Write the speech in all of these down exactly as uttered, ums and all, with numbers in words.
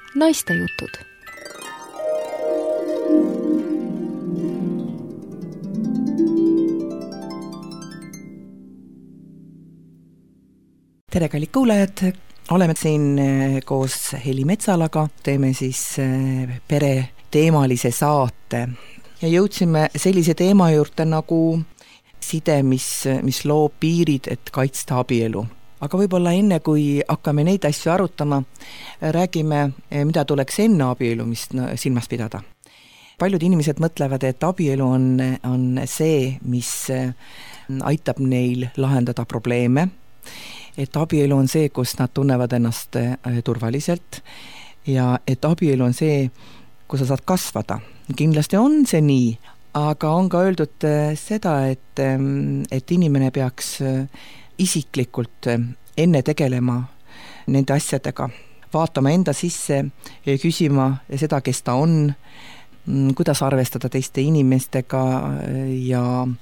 Naistejutud. Tere, kallid kuulajad! Oleme siin koos Heli Metsalaga, teeme siis pere teemalise saate ja jõudsime sellise teema juurde nagu side, mis, mis loob piirid, et kaitsta abielu. Aga võib-olla enne, kui hakkame neid asju arutama, räägime, mida tuleks enne abielumist silmas pidada. Paljud inimesed mõtlevad, et abielu on, on see, mis aitab neil lahendada probleeme, et abielu on see, kus nad tunnevad ennast turvaliselt ja et abielu on see, kus sa saad kasvada. Kindlasti on see nii, aga on ka öeldud seda, et, et inimene peaks isiklikult enne tegelema nende asjadega, vaatama enda sisse ja küsima seda, kes ta on, kuidas arvestada teiste inimestega ja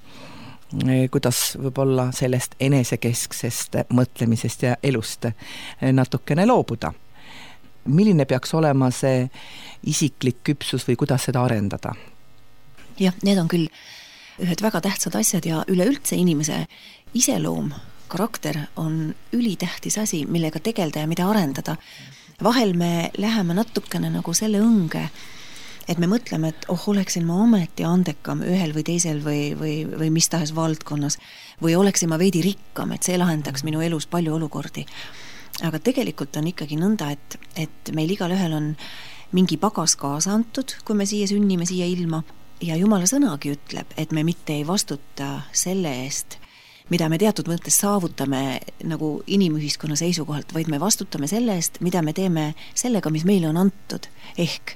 kuidas võib-olla sellest enesekesksest mõtlemisest ja elust natukene loobuda. Milline peaks olema see isiklik küpsus või kuidas seda arendada? Jah, need on küll ühed väga tähtsad asjad ja üleüldse inimese iseloom, karakter on ülitähtis asi, millega tegelda ja mida arendada. Vahel me läheme natukene nagu selle õnge, et me mõtleme, et oh, oleksin ma ometi andekam ühel või teisel või, või, või mis tahes valdkonnas või oleksin ma veidi rikkam, et see lahendaks minu elus palju olukordi. Aga tegelikult on ikkagi nõnda, et, et meil igal ühel on mingi pagas kaasa antud, kui me siia sünnime, siia ilma. Ja Jumala sõnagi ütleb, et me mitte ei vastuta selle eest, mida me teatud mõttes saavutame nagu inimühiskonna seisukohalt, vaid me vastutame selle eest, mida me teeme sellega, mis meile on antud. Ehk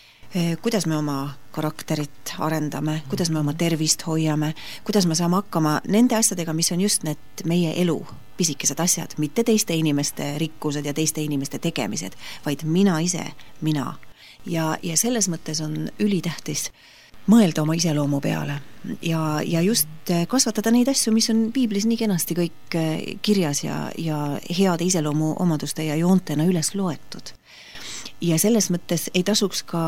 kuidas me oma karakterit arendame, kuidas me oma tervist hoiame, kuidas me saame hakkama nende asjadega, mis on just need meie elu pisikesed asjad, mitte teiste inimeste rikkused ja teiste inimeste tegemised, vaid mina ise, mina. Ja, ja selles mõttes on ülitähtis mõelda oma iseloomu peale ja, ja just kasvatada neid asju, mis on piiblis nii kenasti kõik kirjas ja, ja heade iseloomu omaduste ja joontena üles loetud. Ja selles mõttes ei tasuks ka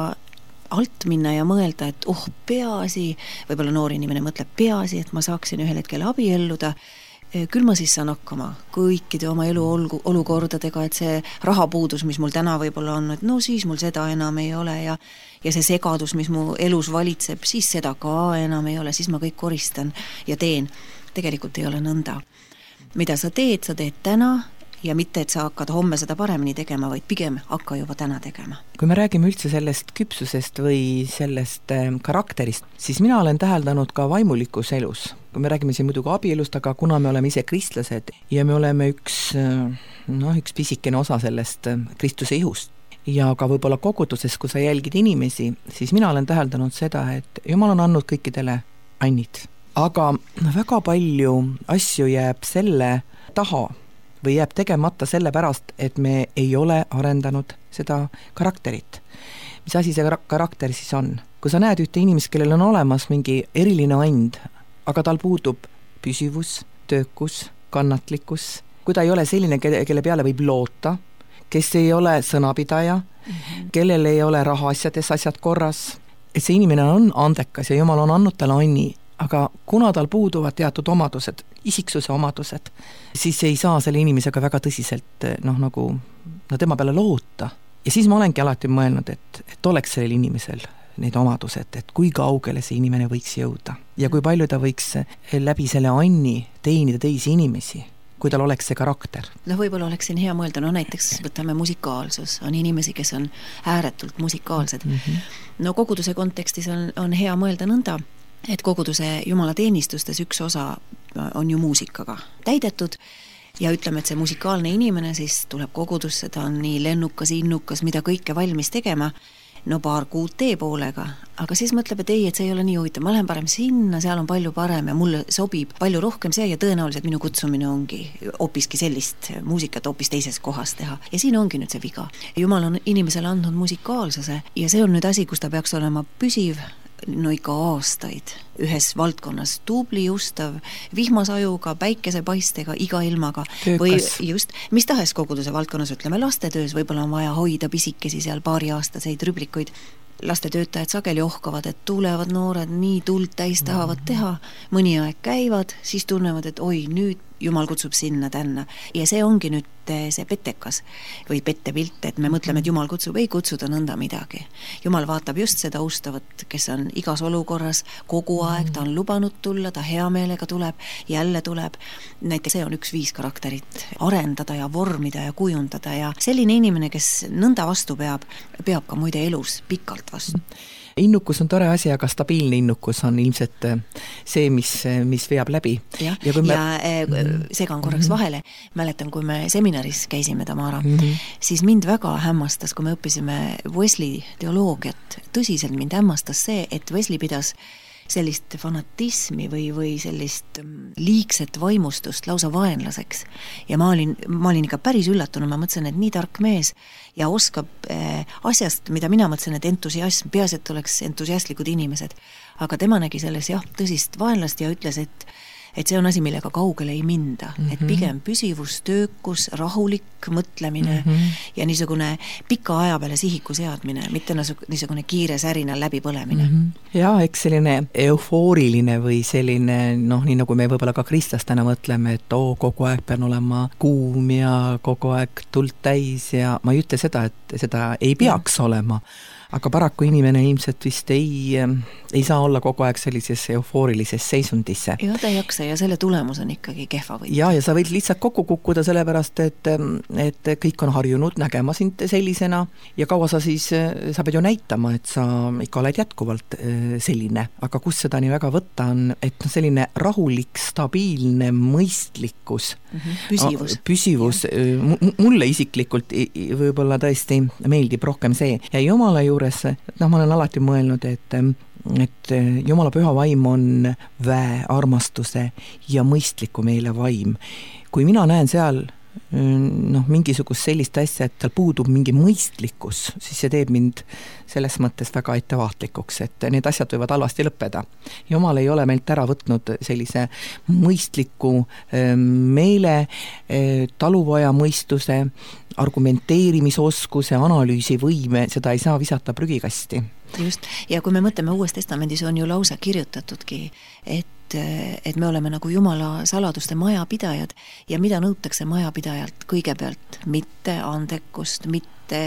alt minna ja mõelda, et oh, peaasi, võib-olla noor inimene mõtleb peaasi, et ma saaksin ühel hetkel abielluda, küll ma siis saan hakkama kõikide oma elu olukordadega, et see rahapuudus, mis mul täna võib-olla on, et no siis mul seda enam ei ole ja, ja see segadus, mis mu elus valitseb, siis seda ka enam ei ole, siis ma kõik koristan ja teen. Tegelikult ei ole nõnda. Mida sa teed, sa teed täna ja mitte, et sa hakkad homme seda paremini tegema, vaid pigem hakka juba täna tegema. Kui me räägime üldse sellest küpsusest või sellest karakterist, siis mina olen täheldanud ka vaimulikus elus. Kui me räägime siin muidugi abielust, aga kuna me oleme ise kristlased ja me oleme üks, no, üks pisikene osa sellest Kristuse ihust ja ka võib-olla koguduses, kui sa jälgid inimesi, siis mina olen täheldanud seda, et Jumal on andnud kõikidele annid. Aga väga palju asju jääb selle taha või jääb tegemata selle pärast, et me ei ole arendanud seda karakterit. Mis asi see karakter siis on? Kui sa näed ühte inimest, kellel on olemas mingi eriline and, aga tal puudub püsivus, töökus, kannatlikkus, kui ta ei ole selline, kelle peale võib loota, kes ei ole sõnapidaja, mm-hmm. kellel ei ole rahaasjades asjad korras, et see inimene on andekas ja Jumal on andnud talle anni, aga kuna tal puuduvad teatud omadused, isiksuse omadused, siis ei saa selle inimesega väga tõsiselt noh, nagu, no tema peale loota. Ja siis ma olengi alati mõelnud, et, et oleks sellel inimesel need omadused, et kui kaugele see inimene võiks jõuda ja kui palju ta võiks läbi selle anni teenida teisi inimesi, kui tal oleks see karakter. No võib-olla oleks siin hea mõelda, no näiteks võtame musikaalsus, on inimesi, kes on ääretult musikaalsed. Mm-hmm. No koguduse kontekstis on, on hea mõelda nõnda, et koguduse Jumala teenistustes üks osa on ju muusikaga täidetud ja ütleme, et see musikaalne inimene siis tuleb kogudusse, ta on nii lennukas, innukas, mida kõike valmis tegema, no paar kuud tee poolega, aga siis mõtleb, et ei, et see ei ole nii huvitav, ma lähen parem sinna, seal on palju parem ja mulle sobib palju rohkem see ja tõenäoliselt minu kutsumine ongi hoopiski sellist muusikat hoopis teises kohas teha. Ja siin ongi nüüd see viga. Jumal on inimesele andnud musikaalsuse ja see on nüüd asi, kus ta peaks olema püsiv, no ikka aastaid ühes valdkonnas tubli, ustav, vihmasajuga, päikesepaistega, iga ilmaga. Töökas. Või just, mis tahes koguduse valdkonnas, ütleme lastetöös, võib-olla on vaja hoida pisikesi seal paari aastaseid rüblikuid. Lastetöötajad sageli ohkavad, et tulevad noored nii tuld täis tahavad teha, mõni aeg käivad, siis tunnevad, et oi, nüüd Jumal kutsub sinna tänna. Ja see ongi nüüd see pettekas või pettepilt, et me mõtleme, et Jumal kutsub, ei kutsuda nõnda midagi. Jumal vaatab just seda ustavat, kes on igas olukorras kogu aeg, ta on lubanud tulla, ta hea meelega tuleb, jälle tuleb. Näiteks see on üks viis karakterit arendada ja vormida ja kujundada ja selline inimene, kes nõnda vastu peab, peab ka muide elus pikalt vastu. Innukus on tore asi, aga stabiilne innukus on ilmselt see, mis, mis veab läbi. Ja, ja, me... ja segan korraks mm-hmm. vahele. Mäletan, kui me seminaris käisime, Tamara, mm-hmm. siis mind väga hämmastas, kui me õppisime Wesley teoloogiat. Tõsiselt mind hämmastas see, et Wesley pidas sellist fanatismi või, või sellist liigset vaimustust lausa vaenlaseks. Ja ma olin, ma olin ikka päris üllatunud, ma mõtlesin, et nii tark mees ja oskab äh, asjast, mida mina mõtlesin, et entusiasm, peaasi, et oleks entusiastlikud inimesed. Aga tema nägi selles jah, tõsist vaenlast ja ütles, et et see on asi, millega kaugele ei minda, mm-hmm. et pigem püsivus, töökus, rahulik mõtlemine mm-hmm. ja niisugune pika aja peale sihiku seadmine, mitte niisugune kiire särina läbipõlemine. Mm-hmm. Ja, eks selline eufooriline või selline, noh, nii nagu me võib-olla ka kristlastena mõtleme, et oo, kogu aeg pean olema kuum ja kogu aeg tuld täis ja ma ei ütle seda, et seda ei peaks mm. olema. Aga paraku inimene ilmselt vist ei, ei saa olla kogu aeg sellises eufoorilises seisundisse. Ja ta ei jaksa ja selle tulemus on ikkagi kehva võita. Ja, ja sa võid lihtsalt kokku kukkuda sellepärast, et, et kõik on harjunud nägema sind sellisena ja kaua sa siis, sa pead ju näitama, et sa ikka oled jätkuvalt selline. Aga kus seda nii väga võtta on, et selline rahulik, stabiilne mõistlikkus, mm-hmm. püsivus, püsivus m- mulle isiklikult võib-olla tõesti meeldib rohkem see. Ja Jumala juurde noh, ma olen alati mõelnud, et, et Jumala püha vaim on väe, armastuse ja mõistliku meele vaim. Kui mina näen seal noh, mingisugust sellist asja, et tal puudub mingi mõistlikkus, siis see teeb mind selles mõttes väga ettevaatlikuks, et need asjad võivad halvasti lõppeda. Jumal ei ole meilt ära võtnud sellise mõistliku meele, taluvaja mõistuse, argumenteerimisoskuse, analüüsivõime, seda ei saa visata prügikasti. Just, ja kui me mõtleme Uues Testamendis, on ju lausa kirjutatudki, et, et me oleme nagu Jumala saladuste majapidajad ja mida nõutakse majapidajalt kõigepealt, mitte andekust, mitte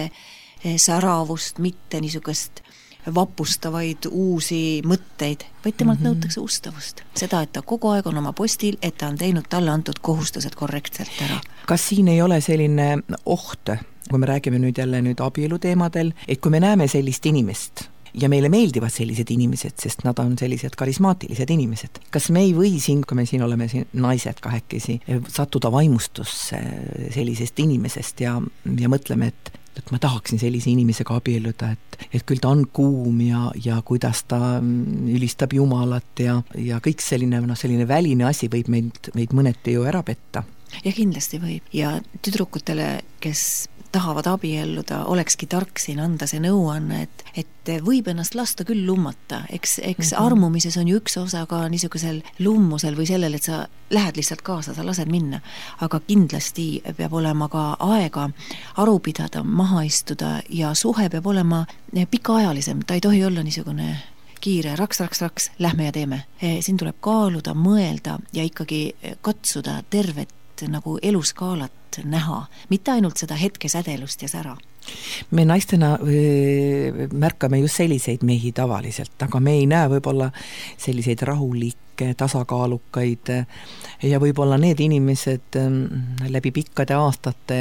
säravust, mitte niisugust vapustavaid uusi mõtteid, vaid temalt mm-hmm. nõutakse ustavust. Seda, et ta kogu aeg on oma postil, et ta on teinud talle antud kohustused korrektselt ära. Kas siin ei ole selline oht, kui me räägime nüüd jälle nüüd abielu teemadel, et kui me näeme sellist inimest ja meile meeldivad sellised inimesed, sest nad on sellised karismaatilised inimesed. Kas me ei või siin, kui me siin oleme siin naised kahekesi, sattuda vaimustusse sellisest inimesest ja, ja mõtleme, et et ma tahaksin sellise inimesega abielluda, et, et küll ta on kuum ja, ja kuidas ta ülistab Jumalat ja, ja kõik selline, no selline väline asi võib meid, meid mõneti ju ära petta. Ja kindlasti võib. Ja tüdrukutele, kes tahavad abielluda, olekski tark siin anda see nõuanne, et, et võib ennast lasta küll lummata. Eks, eks mm-hmm. armumises on ju üks osa ka niisugusel lummusel või sellel, et sa lähed lihtsalt kaasa, sa lased minna. Aga kindlasti peab olema ka aega aru pidada, maha istuda ja suhe peab olema pikaajalisem. Ta ei tohi olla niisugune kiire, raks, raks, raks, lähme ja teeme. Siin tuleb kaaluda, mõelda ja ikkagi katsuda tervet nagu eluskaalat näha, mitte ainult seda hetke sädelust ja sära. Me naistena märkame just selliseid mehi tavaliselt, aga me ei näe võib-olla selliseid rahulikke, tasakaalukaid ja võib-olla need inimesed läbi pikkade aastate,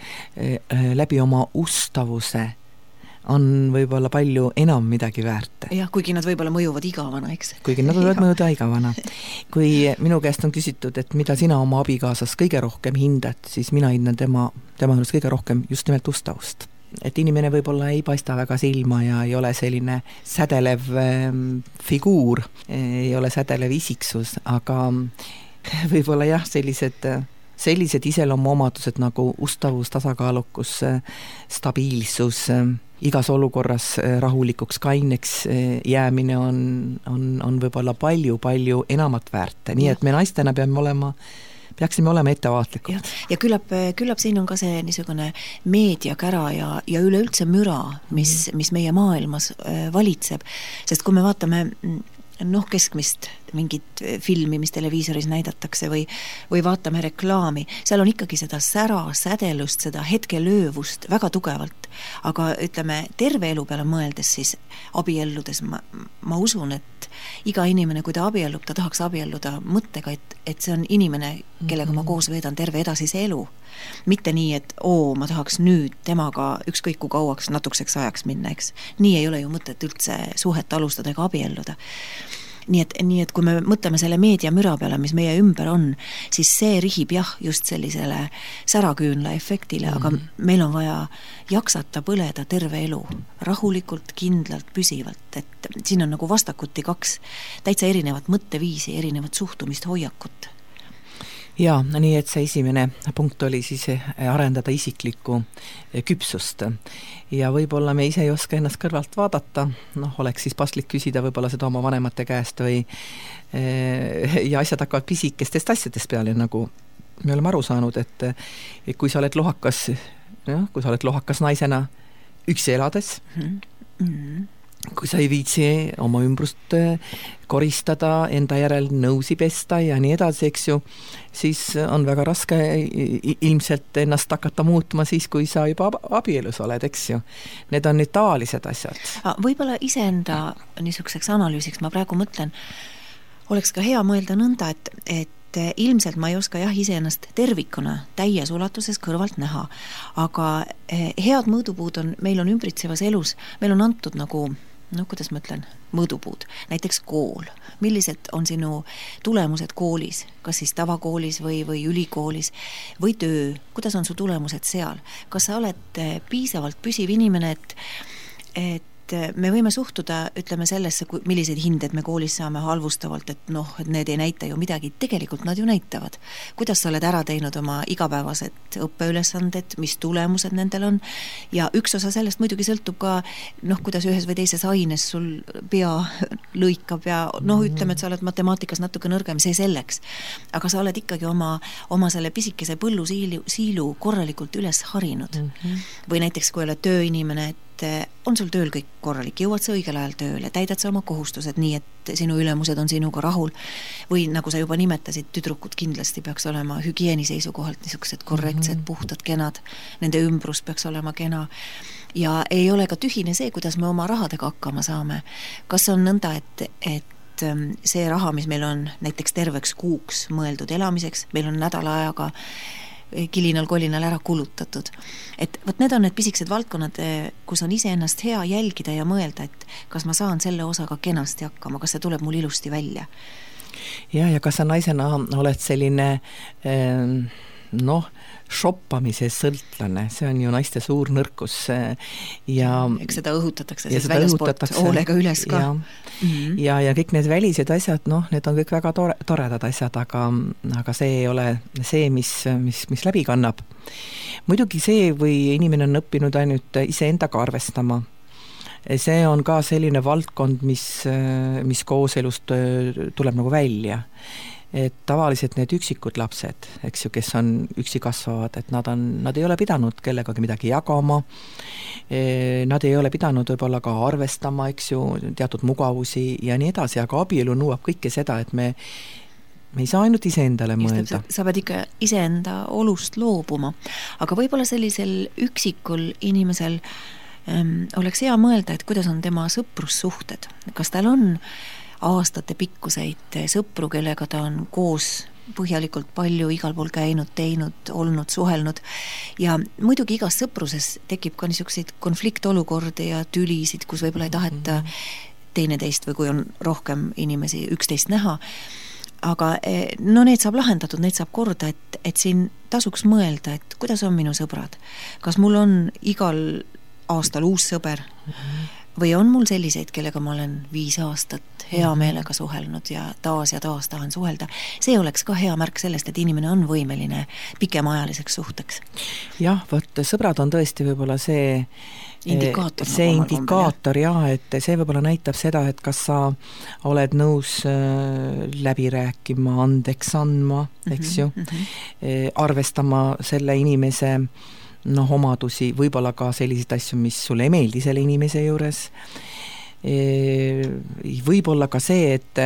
läbi oma ustavuse on võib-olla palju enam midagi väärt. Jah, kuigi nad võib-olla mõjuvad igavana, eks? Kuigi nad võivad mõjuda igavana. Kui minu käest on küsitud, et mida sina oma abikaasas kõige rohkem hindad, siis mina hindan tema, tema juures kõige rohkem just nimelt ustavust. Et inimene võib-olla ei paista väga silma ja ei ole selline sädelev figuur, ei ole sädelev isiksus, aga võib-olla jah, sellised sellised iseloomuomadused nagu ustavus, tasakaalukus, stabiilsus igas olukorras rahulikuks, kaineks jäämine on, on, on võib-olla palju-palju enamat väärt. Nii et me naistena peame olema peaksime olema ettevaatlikud. Ja, ja küllap, küllap siin on ka see niisugune meediakära ja, ja üleüldse müra, mis, mis meie maailmas valitseb. Sest kui me vaatame noh, keskmist mingit filmi, mis televiisoris näidatakse või, või vaatame reklaami, seal on ikkagi seda sära, sädelust, seda hetkelöövust väga tugevalt. Aga ütleme, terve elu peale mõeldes siis abielludes ma, ma usun, et iga inimene, kui ta abiellub, ta tahaks abielluda mõttega, et, et see on inimene, kellega ma koos veedan terve edasise elu. Mitte nii, et oo, ma tahaks nüüd temaga ükskõik kui kauaks natukeseks ajaks minna, eks. Nii ei ole ju mõtet üldse suhet alustada ega abielluda. Nii et, nii et kui me mõtleme selle meediamüra peale, mis meie ümber on, siis see rihib jah, just sellisele säraküünla efektile, mm. aga meil on vaja jaksata põleda terve elu, rahulikult, kindlalt, püsivalt, et siin on nagu vastakuti kaks täitsa erinevat mõtteviisi, erinevat suhtumist, hoiakut. Ja, nii et see esimene punkt oli siis arendada isiklikku küpsust ja võib-olla me ise ei oska ennast kõrvalt vaadata, noh, oleks siis paslik küsida võib-olla seda oma vanemate käest või ja asjad hakkavad pisikestest asjadest peale, nagu me oleme aru saanud, et, et kui sa oled lohakas, noh, kui sa oled lohakas naisena üksi elades, mm-hmm. kui sa ei viitsi oma ümbrust koristada, enda järel nõusi pesta ja nii edasi, eks ju, siis on väga raske ilmselt ennast hakata muutma siis, kui sa juba abielus oled, eks ju. Need on nüüd tavalised asjad. Võib-olla iseenda niisuguseks analüüsiks, ma praegu mõtlen, oleks ka hea mõelda nõnda, et, et ilmselt ma ei oska jah iseennast tervikuna täies ulatuses kõrvalt näha, aga head mõõdupuud on, meil on ümbritsevas elus, meil on antud nagu noh, kuidas ma ütlen, mõõdupuud, näiteks kool, millised on sinu tulemused koolis, kas siis tavakoolis või, või ülikoolis või töö, kuidas on su tulemused seal, kas sa oled piisavalt püsiv inimene, et, et me võime suhtuda, ütleme sellesse, millised hinded me koolis saame halvustavalt, et noh, et need ei näita ju midagi, tegelikult nad ju näitavad. Kuidas sa oled ära teinud oma igapäevased õppeülesanded, mis tulemused nendel on ja üks osa sellest muidugi sõltub ka, noh, kuidas ühes või teises aines sul pea lõikab ja noh, ütleme, et sa oled matemaatikas natuke nõrgem, see selleks. Aga sa oled ikkagi oma, oma selle pisikese põllu siilu, siilu korralikult üles harinud. Mm-hmm. Või näiteks, kui oled tööinimene, et on sul tööl kõik korralik, jõuad sa õigel ajal tööle, täidad sa oma kohustused nii, et sinu ülemused on sinuga rahul või nagu sa juba nimetasid, tüdrukud kindlasti peaks olema hügieeni seisukohalt niisugused korrektsed, mm-hmm. puhtad, kenad, nende ümbrus peaks olema kena ja ei ole ka tühine see, kuidas me oma rahadega hakkama saame. Kas on nõnda, et, et see raha, mis meil on näiteks terveks kuuks mõeldud elamiseks, meil on nädala ajaga kilinal-kolinal ära kulutatud. Et võt need on need pisikesed valdkonnad, kus on ise ennast hea jälgida ja mõelda, et kas ma saan selle osaga kenasti hakkama, kas see tuleb mul ilusti välja. Ja, ja kas sa naisena oled selline noh, shoppamise sõltlane, see on ju naiste suur nõrkus ja eks seda õhutatakse siis väljaspoolt hoolega üles ka ja, mm-hmm. ja, ja kõik need välised asjad, noh, need on kõik väga tore, toredad asjad, aga, aga see ei ole see, mis, mis, mis läbi kannab. Muidugi see või inimene on õppinud ainult iseendaga arvestama. See on ka selline valdkond, mis, mis kooselust tuleb nagu välja. Et tavaliselt need üksikud lapsed, eks ju, kes on üksi kasvavad, et nad, on, nad ei ole pidanud kellegagi midagi jagama, nad ei ole pidanud võib-olla ka arvestama, eks ju, teatud mugavusi ja nii edasi, aga abielu nõuab kõike seda, et me, me ei saa ainult iseendale mõelda. Sa pead ikka iseenda olust loobuma, aga võib-olla sellisel üksikul inimesel ähm, oleks hea mõelda, et kuidas on tema sõprussuhted, kas tal on aastate pikkuseid sõpru, kellega ta on koos põhjalikult palju igal pool käinud, teinud, olnud, suhelnud ja muidugi igas sõpruses tekib ka niisuguseid konfliktolukordi ja tülisid, kus võib-olla ei taheta teineteist või kui on rohkem inimesi üksteist näha, aga no need saab lahendatud, need saab korda, et, et siin tasuks mõelda, et kuidas on minu sõbrad, kas mul on igal aastal uus sõber, või on mul selliseid, kellega ma olen viis aastat hea meelega suhelnud ja taas ja taas tahan suhelda. See oleks ka hea märk sellest, et inimene on võimeline pikemaajaliseks suhteks. Jah, võt, sõbrad on tõesti võib-olla see indikaator, see indikaator jah, et see võib-olla näitab seda, et kas sa oled nõus läbi rääkima, andeks andma, eks ju, mm-hmm. arvestama selle inimese noh, omadusi, võib-olla ka selliseid asju, mis sulle ei meeldi selle inimese juures. Võib-olla ka see, et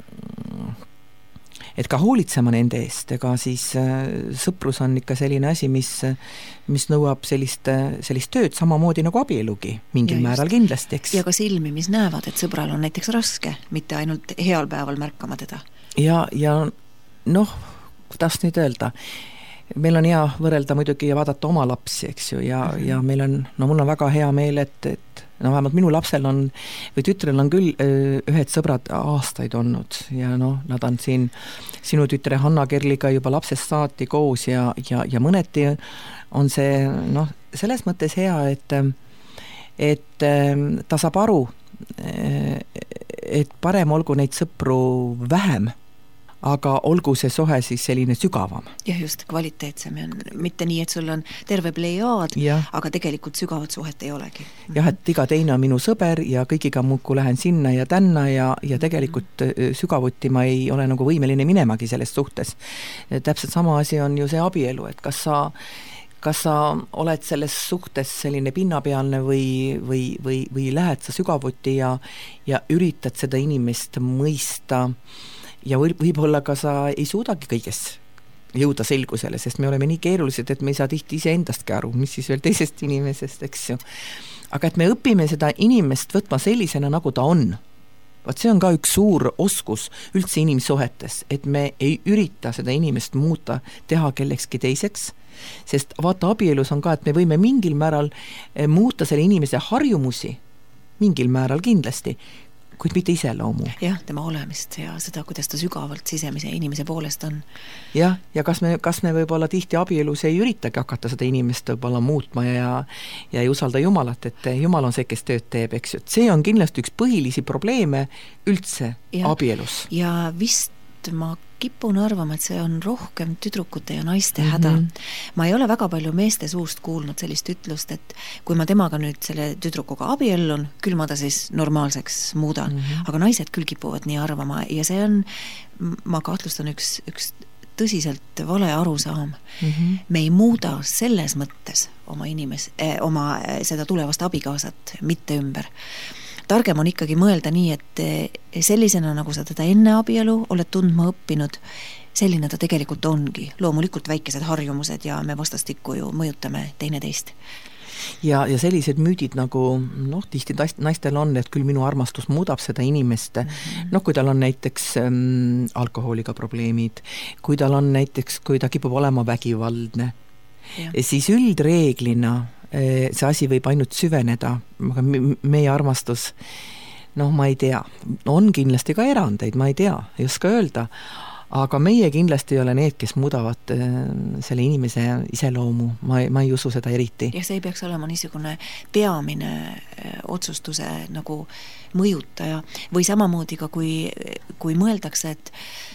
et ka hoolitsema nende eest, ega siis sõprus on ikka selline asi, mis, mis nõuab sellist, sellist tööd samamoodi nagu abielugi, mingil ja määral just. Kindlasti, eks. Ja ka silmi, mis näevad, et sõbral on näiteks raske, mitte ainult heal päeval märkama teda. Ja, ja noh, kuidas nüüd öelda, meil on hea võrrelda muidugi ja vaadata oma lapsi, eks ju, ja, mm-hmm. ja meil on, no mul on väga hea meel, et, et no vähemalt minu lapsel on, või tütrel on küll ühed sõbrad aastaid olnud ja noh, nad on siin sinu tütre Hanna Kerliga juba lapsest saati koos ja, ja, ja mõneti on see noh, selles mõttes hea, et et ta saab aru, et parem olgu neid sõpru vähem, aga olgu see sohe siis selline sügavam. Jah, just kvaliteetsem ja mitte nii, et sul on terve plejaad, aga tegelikult sügavat suhet ei olegi. Jah, et iga teine on minu sõber ja kõigiga muudkui lähen sinna ja tänna ja, ja tegelikult sügavuti ma ei ole nagu võimeline minemagi selles suhtes. Täpselt sama asi on ju see abielu, et kas sa kas sa oled selles suhtes selline pinnapealne või, või, või, või lähed sa sügavuti ja, ja üritad seda inimest mõista ja võib-olla ka sa ei suudagi kõiges jõuda selgusele, sest me oleme nii keerulised, et me ei saa tihti ise endastki aru, mis siis veel teisest inimesest, eks ju. Aga et me õpime seda inimest võtma sellisena, nagu ta on. Vaat see on ka üks suur oskus üldse inimsuhetes, et me ei ürita seda inimest muuta, teha kellekski teiseks, sest vaata abielus on ka, et me võime mingil määral muuta selle inimese harjumusi, mingil määral kindlasti, kuid mitte iseloomu. Jah, tema olemist ja seda, kuidas ta sügavalt sisemise inimese poolest on. Jah, ja kas me, kas me võib-olla tihti abielus ei üritagi hakata seda inimest võib-olla muutma ja, ja ei usalda Jumalat, et Jumal on see, kes tööd teeb, eks ju. See on kindlasti üks põhilisi probleeme üldse ja, abielus. Ja vist ma kipun arvama, et see on rohkem tüdrukute ja naiste mm-hmm. häda. Ma ei ole väga palju meeste suust kuulnud sellist ütlust, et kui ma temaga nüüd selle tüdrukuga abiellun, küll ma ta siis normaalseks muudan. Mm-hmm. Aga naised küll kipuvad nii arvama ja see on, ma kahtlustan üks, üks tõsiselt vale arusaam. Mm-hmm. Me ei muuda selles mõttes oma inimes, eh, oma seda tulevast abikaasat mitte ümber. Targem on ikkagi mõelda nii, et sellisena, nagu sa teda enne abielu oled tundma õppinud, selline ta tegelikult ongi. Loomulikult väikesed harjumused ja me vastastikku ju mõjutame teine teist. Ja, ja sellised müüdid nagu, noh, tihti naistel on, et küll minu armastus muudab seda inimest. Mm-hmm. Noh, kui tal on näiteks ähm, alkohooliga probleemid, kui tal on näiteks, kui ta kipub olema vägivaldne, ja. Siis üldreeglina see asi võib ainult süveneda, aga meie armastus, noh, ma ei tea, on kindlasti ka erandeid, ma ei tea, ei oska öelda, aga meie kindlasti ei ole need, kes muudavad selle inimese iseloomu, ma ei, ma ei usu seda eriti. Ja see ei peaks olema niisugune peamine otsustuse nagu mõjutaja või samamoodi ka, kui, kui mõeldakse, et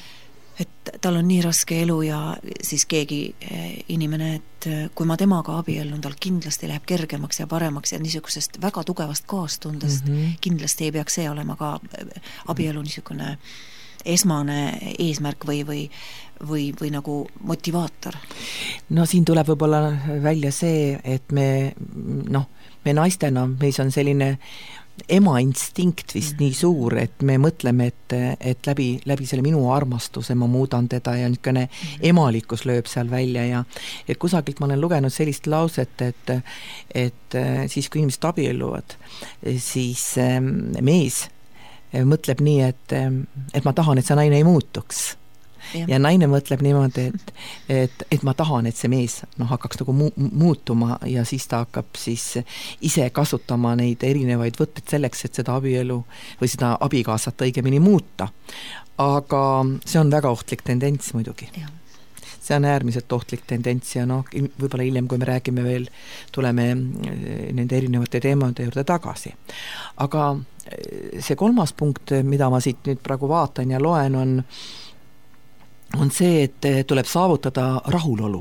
et tal on nii raske elu ja siis keegi inimene, et kui ma temaga abiellun, tal kindlasti läheb kergemaks ja paremaks ja niisugusest väga tugevast kaastundest mm-hmm. kindlasti ei peaks see olema ka abielu niisugune esmane eesmärk või, või, või, või nagu motivaator. No siin tuleb võib-olla välja see, et me, noh, me naistena, meis on selline ema instinkt vist mm-hmm. nii suur, et me mõtleme, et, et läbi, läbi selle minu armastuse ma muudan teda ja niisugune mm-hmm. emalikkus lööb seal välja ja et kusagilt ma olen lugenud sellist lauset, et, et siis kui inimesed abielluvad, siis mees mõtleb nii, et, et ma tahan, et see naine ei muutuks. Ja. ja naine mõtleb niimoodi, et, et, et ma tahan, et see mees no, hakkaks nagu mu- muutuma ja siis ta hakkab siis ise kasutama neid erinevaid võtteid selleks, et seda abielu või seda abikaasat õigemini muuta. Aga see on väga ohtlik tendents muidugi. Ja. see on äärmiselt ohtlik tendents ja noh, võib-olla hiljem, kui me räägime veel, tuleme nende erinevate teemade juurde tagasi. Aga see kolmas punkt, mida ma siit nüüd praegu vaatan ja loen, on, on see, et tuleb saavutada rahulolu.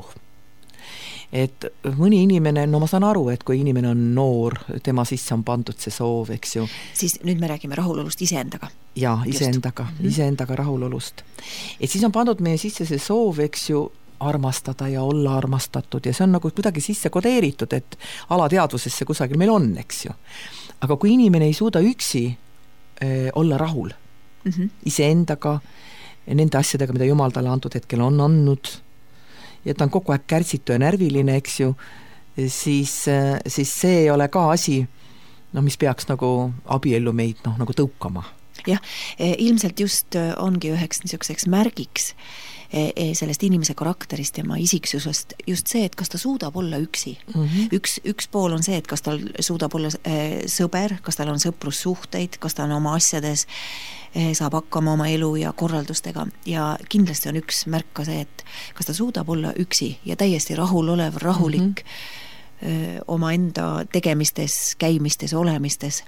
Et mõni inimene, no ma saan aru, et kui inimene on noor, tema sisse on pandud see soov, eks ju. Siis nüüd me räägime rahulolust iseendaga. Jaa, iseendaga, mm-hmm. iseendaga rahulolust. Et siis on pandud meie sisse see soov, eks ju, armastada ja olla armastatud ja see on nagu kuidagi sisse kodeeritud, et alateadvusesse kusagil meil on, eks ju. Aga kui inimene ei suuda üksi äh, olla rahul mm-hmm. iseendaga, nende asjadega, mida Jumal talle antud hetkel on andnud, ja ta on kogu aeg kärsitu ja närviline, eks ju, siis, siis see ei ole ka asi, no, mis peaks nagu abiellu meid no, nagu tõukama. Jah, ilmselt just ongi üheks niisuguseks märgiks sellest inimese karakterist ja oma isiksusest just see, et kas ta suudab olla üksi. Mm-hmm. Üks, üks pool on see, et kas tal suudab olla sõber, kas tal on sõprussuhteid, kas ta on oma asjades saab hakkama oma elu ja korraldustega ja kindlasti on üks märk ka see, et kas ta suudab olla üksi ja täiesti rahulolev, rahulik mm-hmm. oma enda tegemistes, käimistes, olemistes.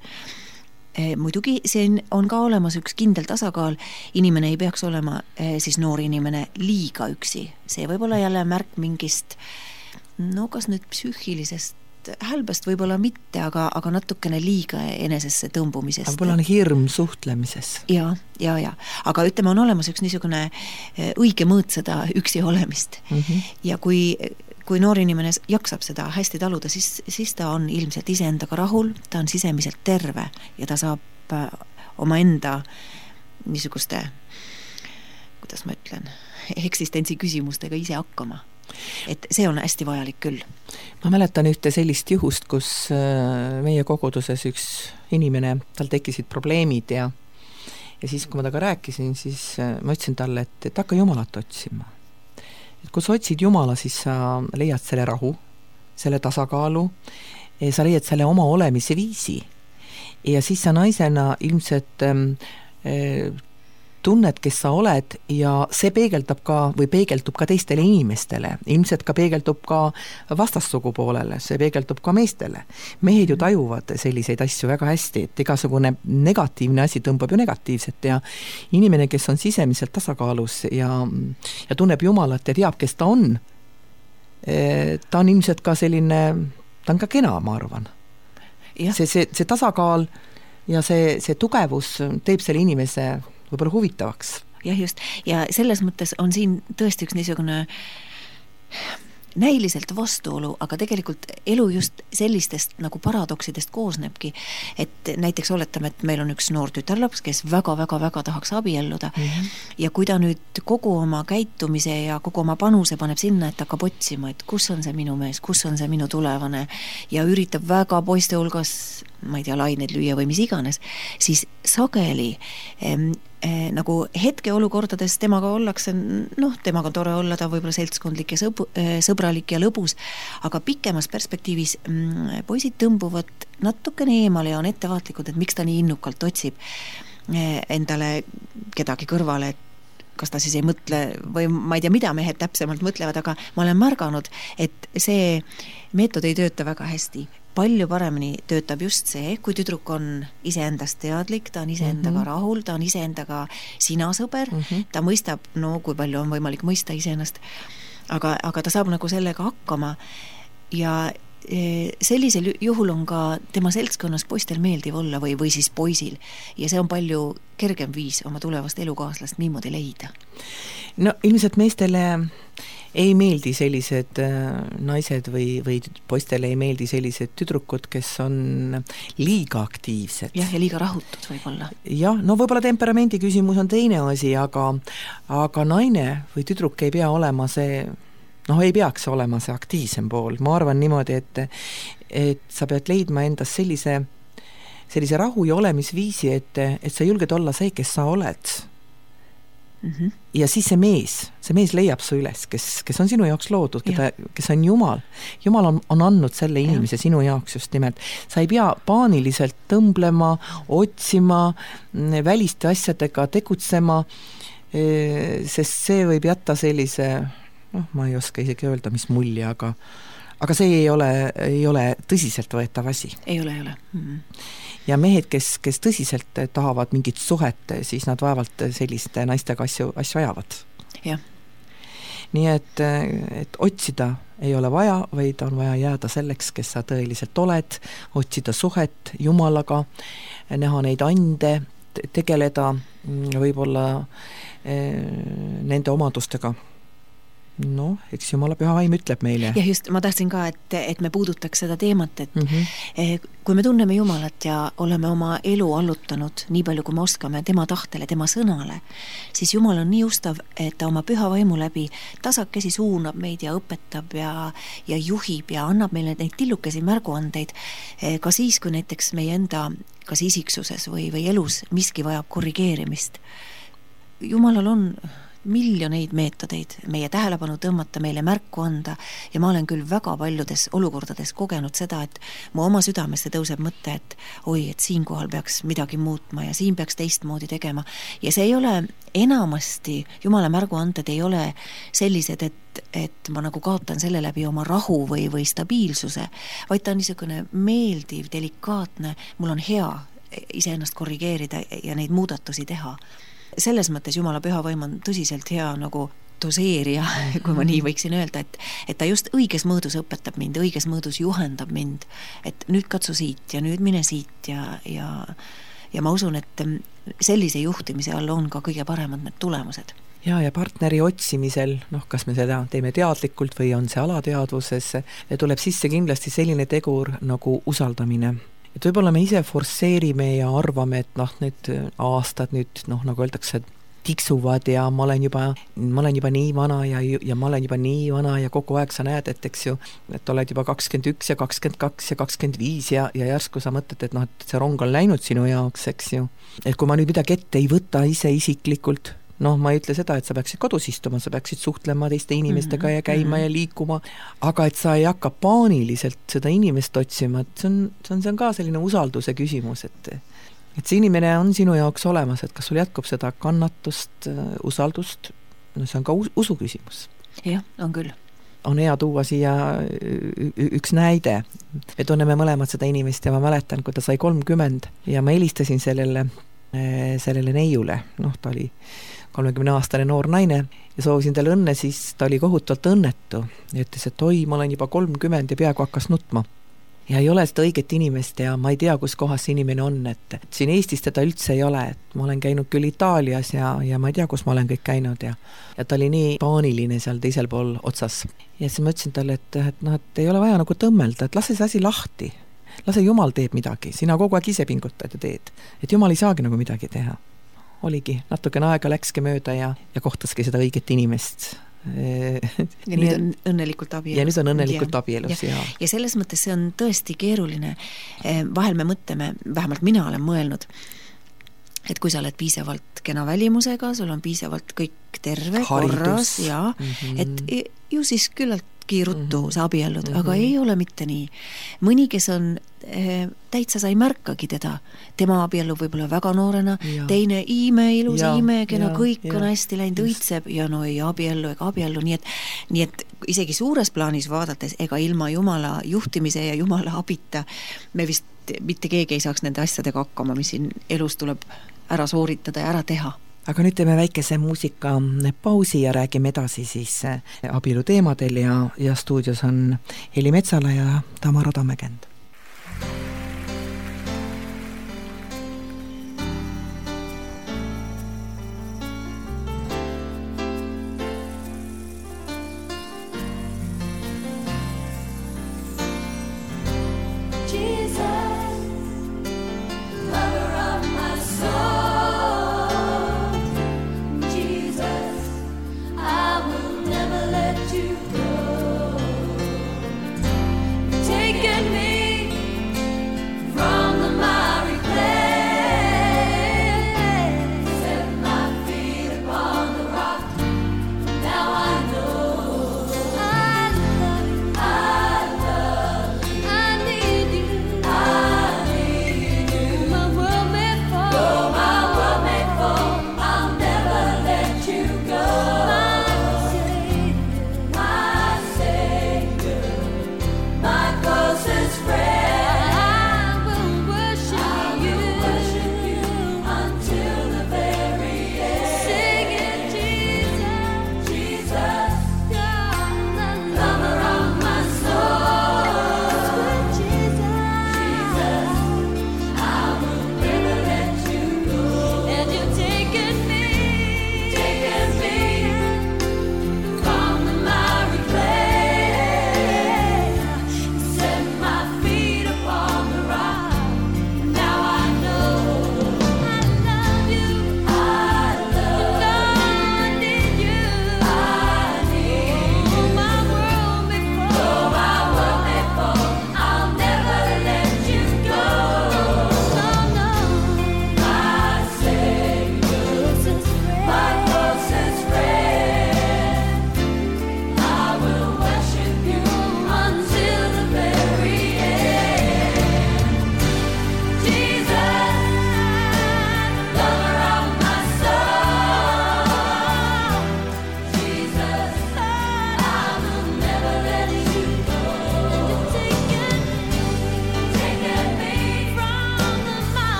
Muidugi siin on ka olemas üks kindel tasakaal, inimene ei peaks olema siis noor inimene liiga üksi. See võib olla jälle märk mingist, no kas nüüd psüühilisest hälbest võib-olla mitte, aga, aga natukene liiga enesesse tõmbumisest. Võib-olla on hirm suhtlemises. Ja, ja, ja. Aga ütleme, on olemas üks niisugune õige mõõt seda üksi olemist. Mm-hmm. Ja kui, kui noor inimene jaksab seda hästi taluda, siis, siis ta on ilmselt iseendaga rahul, ta on sisemiselt terve ja ta saab oma enda niisuguste, kuidas ma ütlen, eksistentsi küsimustega ise hakkama. Et see on hästi vajalik küll. Ma mäletan ühte sellist juhust, kus meie koguduses üks inimene, tal tekkisid probleemid ja, ja siis, kui ma taga rääkisin, siis ma ütlesin talle, et, et hakka Jumalat otsima. Et kui sa otsid Jumala, siis sa leiad selle rahu, selle tasakaalu, sa leiad selle oma olemise viisi ja siis sa naisena ilmselt äh, tunned, kes sa oled ja see peegeldab ka või peegeldub ka teistele inimestele. Ilmselt ka peegeldub ka vastassugupoolele, see peegeldub ka meestele. Mehed ju tajuvad selliseid asju väga hästi, et igasugune negatiivne asi tõmbab ju negatiivset ja inimene, kes on sisemiselt tasakaalus ja, ja tunneb Jumalat ja teab, kes ta on, ta on ilmselt ka selline, ta on ka kena, ma arvan. See, see, see tasakaal ja see, see tugevus teeb selle inimese võib-olla huvitavaks. Jah, just. Ja selles mõttes on siin tõesti üks niisugune näiliselt vastuolu, aga tegelikult elu just sellistest nagu paradoksidest koosnebki, et näiteks oletame, et meil on üks noor tütarlaps, kes väga-väga-väga tahaks abielluda mm-hmm. ja kui ta nüüd kogu oma käitumise ja kogu oma panuse paneb sinna, et hakkab otsima, et kus on see minu mees, kus on see minu tulevane ja üritab väga poiste hulgas, ma ei tea, laineid lüüa või mis iganes, siis sageli em, Eh, nagu hetke olukordades temaga ollakse, noh, temaga on tore olla, ta võib-olla seltskondlik ja sõb, eh, sõbralik ja lõbus, aga pikemas perspektiivis mm, poisid tõmbuvad natukene eemale ja on ettevaatlikud, et miks ta nii innukalt otsib eh, endale kedagi kõrvale, kas ta siis ei mõtle või ma ei tea, mida mehed täpsemalt mõtlevad, aga ma olen märganud, et see meetod ei tööta väga hästi. Palju paremini töötab just see, kui tüdruk on iseendast teadlik, ta on iseendaga mm-hmm. rahul, ta on iseendaga sina sõber, mm-hmm. ta mõistab, no kui palju on võimalik mõista iseennast, aga, aga ta saab nagu sellega hakkama ja sellisel juhul on ka tema seltskonnas poistel meeldiv olla või, või siis poisil ja see on palju kergem viis oma tulevast elukaaslast niimoodi leida. No ilmselt meestele ei meeldi sellised naised või, või poistele ei meeldi sellised tüdrukud, kes on liiga aktiivsed. Jah, ja liiga rahutud võib-olla. Jah, no võib-olla temperamendi küsimus on teine asi, aga, aga naine või tüdruk ei pea olema see, noh, ei peaks olema see aktiivsem pool. Ma arvan niimoodi, et, et sa pead leidma endas sellise, sellise rahu ja olemisviisi, et, et sa julged olla see, kes sa oled. Mm-hmm. Ja siis see mees, see mees leiab su üles, kes, kes on sinu jaoks loodud, keda, kes on Jumal. Jumal on, on andnud selle inimese ja. Sinu jaoks just nimelt. Sa ei pea paaniliselt tõmblema, otsima, väliste asjadega tegutsema, sest see võib jätta sellise noh, ma ei oska isegi öelda, mis mulje, aga aga see ei ole, ei ole tõsiseltvõetav asi. Ei ole, ei ole. Mm-hmm. Ja mehed, kes, kes tõsiselt tahavad mingit suhet, siis nad vaevalt selliste naistega asju, asju ajavad. Jah. Nii et, et otsida ei ole vaja, vaid on vaja jääda selleks, kes sa tõeliselt oled, otsida suhet Jumalaga, näha neid ande, tegeleda võib-olla eh, nende omadustega. No, eks Jumala püha vaim ütleb meile. Ja just, ma tahtsin ka, et, et me puudutaks seda teemat, et mm-hmm. kui me tunneme Jumalat ja oleme oma elu allutanud nii palju, kui me oskame tema tahtele, tema sõnale, siis Jumal on nii ustav, et ta oma püha vaimu läbi tasakesi suunab meid ja õpetab ja, ja juhib ja annab meile neid tillukesi märguandeid ka siis, kui näiteks meie enda kas isiksuses või, või elus miski vajab korrigeerimist. Jumalal on miljoneid meetodeid meie tähelepanu tõmmata, meile märku anda ja ma olen küll väga paljudes olukordades kogenud seda, et mu oma südamesse tõuseb mõte, et oi, et siinkohal peaks midagi muutma ja siin peaks teistmoodi tegema. Ja see ei ole enamasti, Jumala märguanded ei ole sellised, et, et ma nagu kaotan selle läbi oma rahu või, või stabiilsuse, vaid ta on niisugune meeldiv, delikaatne, mul on hea iseennast korrigeerida ja neid muudatusi teha. Selles mõttes Jumala püha vaim on tõsiselt hea nagu doseerija, kui ma nii võiksin öelda, et, et ta just õiges mõõdus õpetab mind, õiges mõõdus juhendab mind, et nüüd katsu siit ja nüüd mine siit ja, ja, ja ma usun, et sellise juhtimise all on ka kõige paremad need tulemused. Ja, ja partneri otsimisel, noh, kas me seda teeme teadlikult või on see alateadvuses, tuleb sisse kindlasti selline tegur nagu usaldamine. Et võib-olla me ise forsseerime ja arvame, et noh, need aastad nüüd, noh, nagu öeldakse, tiksuvad ja ma olen juba, ma olen juba nii vana ja, ja ma olen juba nii vana ja kogu aeg sa näed, et eks ju, et oled juba kakskümmend üks ja kakskümmend kaks ja kakskümmend viis ja, ja järsku sa mõtled, et noh, et see rong on läinud sinu jaoks, eks ju. Et kui ma nüüd midagi ette ei võta ise isiklikult, noh, ma ei ütle seda, et sa peaksid kodus istuma, sa peaksid suhtlema teiste inimestega ja käima mm-hmm. ja liikuma, aga et sa ei hakka paaniliselt seda inimest otsima, et see on, see on, see on ka selline usalduse küsimus, et, et see inimene on sinu jaoks olemas, et kas sul jätkub seda kannatust, usaldust, no see on ka usu küsimus. Jah, on küll. On hea tuua siia üks näide. Me tunneme mõlemad seda inimest ja ma mäletan, kui ta sai kolmkümmend ja ma helistasin sellele, sellele neiule, noh, ta oli kolmekümne aastane noor naine ja soovisin talle õnne, siis ta oli kohutavalt õnnetu ja ütles, et oi, ma olen juba kolmkümmend ja peaaegu hakkas nutma. Ja ei ole seda õiget inimest ja ma ei tea, kus kohas see inimene on, et siin Eestis teda üldse ei ole, et ma olen käinud küll Itaalias ja, ja ma ei tea, kus ma olen kõik käinud ja, ja ta oli nii paaniline seal teisel pool otsas. Ja siis ma ütlesin talle, et, et, noh, et ei ole vaja nagu tõmmelda, et lase see asi lahti. Lase Jumal teeb midagi, sina kogu aeg ise pingutad ja teed. Et Jumal ei saagi nagu midagi teha. Oligi, natukene aega läkski mööda ja, ja kohtaski seda õiget inimest. ja nüüd on õnnelikult abielus. Ja nüüd on õnnelikult ja, abielus, ja. ja. Ja selles mõttes see on tõesti keeruline. Vahel me mõtleme, vähemalt mina olen mõelnud, et kui sa oled piisavalt kena välimusega, sul on piisavalt kõik terve, haridus. Korras ja mm-hmm. et ju siis küllaltki ruttu mm-hmm. sa abiellud, mm-hmm. aga ei ole mitte nii. Mõni, kes on täitsa sa ei märkagi teda, tema abiellub võib-olla väga noorena, ja. Teine ime, ilus ja, imekena, kõik ja, on hästi läinud, õitseb ja no ei abiellu ega abiellu, nii et, nii et isegi suures plaanis vaadates, ega ilma Jumala juhtimise ja Jumala abita me vist mitte keegi ei saaks nende asjadega hakkama, mis siin elus tuleb ära sooritada ja ära teha. Aga nüüd teeme väikese muusika pausi ja räägime edasi siis abielu teemadel ja, ja stuudios on Heli Metsala ja Tamara Tammekend.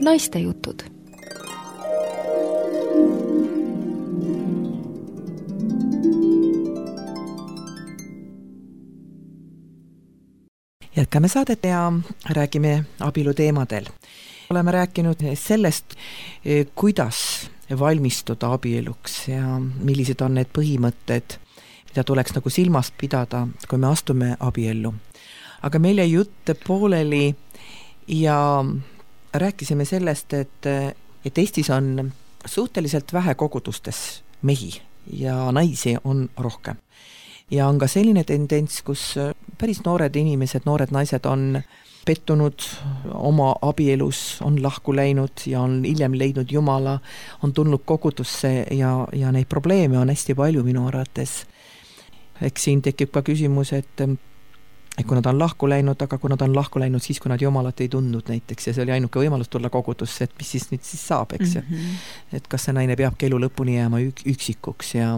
naiste jutud. Jätkame saadet ja räägime abielu teemadel. Oleme rääkinud sellest, kuidas valmistuda abieluks ja millised on need põhimõtted, mida tuleks nagu silmast pidada, kui me astume abiellu. Aga meil jäi jutt pooleli ja rääkisime sellest, et, et Eestis on suhteliselt vähe kogudustes mehi ja naisi on rohkem. Ja on ka selline tendents, kus päris noored inimesed, noored naised on pettunud oma abielus, on lahku läinud ja on hiljem leidnud Jumala, on tulnud kogudusse ja, ja neid probleeme on hästi palju minu arvates. Eks siin tekib ka küsimus, et, et kui nad on lahku läinud, aga kui nad on lahku läinud siis, kui nad Jumalat ei tundnud näiteks ja see oli ainuke võimalus tulla kogudusse, et mis siis nüüd siis saab, eks mm-hmm. et kas see naine peabki elu lõpuni jääma ük- üksikuks ja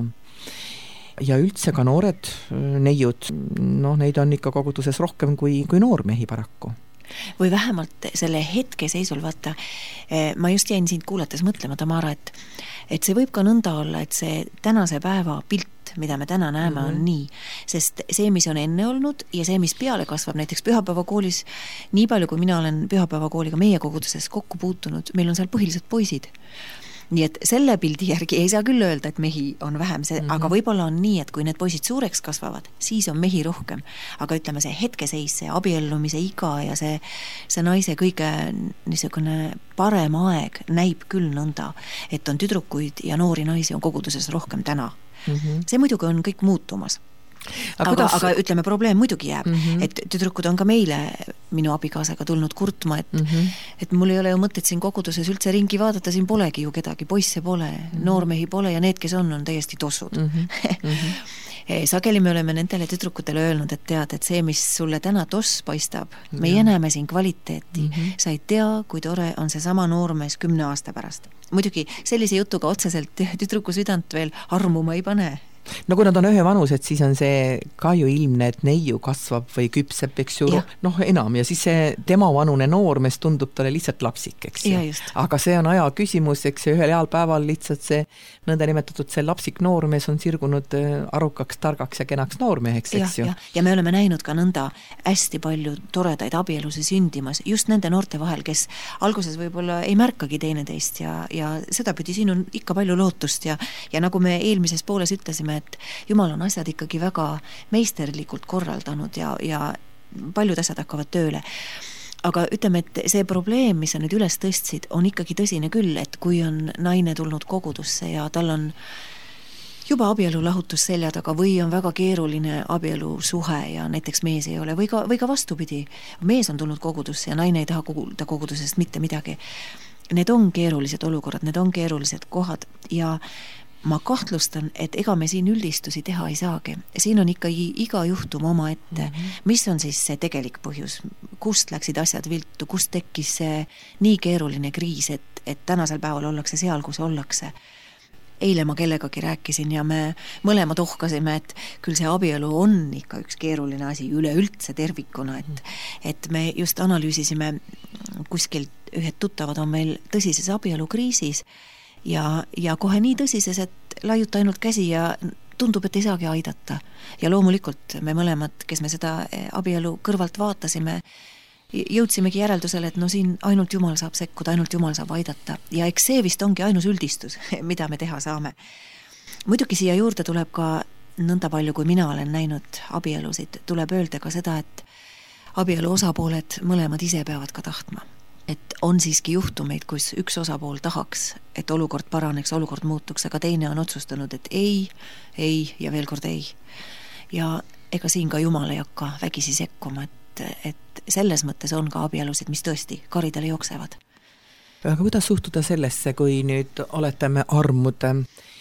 ja üldse ka noored neiud, noh, neid on ikka koguduses rohkem kui, kui noormehi paraku. Või vähemalt selle hetke seisul, vaata, ma just jäin sind kuulates mõtlema, Tamara, et, et see võib ka nõnda olla, et see tänase päeva pilt, mida me täna näeme, mm-hmm. on nii, sest see, mis on enne olnud ja see, mis peale kasvab, näiteks pühapäevakoolis, nii palju, kui mina olen pühapäevakooliga meie koguduses kokku puutunud, meil on seal põhiliselt poisid. Nii et selle pildi järgi ei saa küll öelda, et mehi on vähem, see, mm-hmm. aga võib-olla on nii, et kui need poisid suureks kasvavad, siis on mehi rohkem. Aga ütleme, see hetkeseis, see abiellumise iga ja see, see naise kõige niisugune parem aeg näib küll nõnda, et on tüdrukuid ja noori naisi on koguduses rohkem täna. Mm-hmm. See muidugi on kõik muutumas. Aga, aga, kuidas... aga ütleme, probleem muidugi jääb, mm-hmm. et tüdrukud on ka meile minu abikaasaga tulnud kurtma, et, mm-hmm. et mul ei ole ju mõtet siin koguduses üldse ringi vaadata, siin polegi ju kedagi, poisse pole, mm-hmm. noormehi pole ja need, kes on, on täiesti tossud. Mm-hmm. Mm-hmm. Sageli me oleme nendele tüdrukutele öelnud, et tead, et see, mis sulle täna toss paistab, meie näeme siin kvaliteeti, mm-hmm. sa ei tea, kui tore on see sama noormees kümne aasta pärast. Muidugi sellise jutuga otseselt tüdruku südant veel armuma ei pane. No kui nad on ühe vanused, siis on see ka ju ilmne, et neiu kasvab või küpseb, eks ju, noh enam ja siis see tema vanune noormees tundub talle lihtsalt lapsik, eks ju. Aga see on aja küsimus, eks ju, ühel heal päeval lihtsalt see nõnda nimetatud see lapsik noormees on sirgunud arukaks, targaks ja kenaks noormeheks, eks ju. Ja, ja me oleme näinud ka nõnda hästi palju toredaid abielusi sündimas just nende noorte vahel, kes alguses võib-olla ei märkagi teineteist ja, ja seda pidi siin on ikka palju lootust ja, ja nagu me eelmises pooles ütlesime, et Jumal on asjad ikkagi väga meisterlikult korraldanud ja, ja paljud asjad hakkavad tööle. Aga ütleme, et see probleem, mis sa nüüd üles tõstsid, on ikkagi tõsine küll, et kui on naine tulnud kogudusse ja tal on juba abielu lahutus selja taga või on väga keeruline abielu suhe ja näiteks mees ei ole või ka, või ka vastupidi, mees on tulnud kogudusse ja naine ei taha kuulda kogudusest mitte midagi. Need on keerulised olukorrad, need on keerulised kohad ja ma kahtlustan, et ega me siin üldistusi teha ei saagi. Siin on ikkagi iga juhtum oma ette. Mm-hmm. Mis on siis see tegelik põhjus? Kust läksid asjad viltu? Kust tekkis see nii keeruline kriis, et, et tänasel päeval ollakse seal, kus ollakse? Eile ma kellegagi rääkisin ja me mõlemad ohkasime, et küll see abielu on ikka üks keeruline asi üleüldse tervikuna, et, et me just analüüsisime kuskilt ühed tuttavad on meil tõsises abielukriisis ja, ja kohe nii tõsises, et laiuta ainult käsi ja tundub, et ei saagi aidata. Ja loomulikult me mõlemad, kes me seda abielu kõrvalt vaatasime, jõudsimegi järeldusele, et no siin ainult Jumal saab sekkuda, ainult Jumal saab aidata. Ja eks see vist ongi ainus üldistus, mida me teha saame. Muidugi siia juurde tuleb ka nõnda palju, kui mina olen näinud abielusid, tuleb öelda ka seda, et abielu osapooled mõlemad ise peavad ka tahtma. Et on siiski juhtumeid, kus üks osapool tahaks, et olukord paraneks, olukord muutuks, aga teine on otsustanud, et ei, ei ja veel kord ei. Ja ega siin ka Jumal ei hakka vägisi sekkuma, et, et selles mõttes on ka abielusid, mis tõesti karidele jooksevad. Aga kuidas suhtuda sellesse, kui nüüd oletame armuda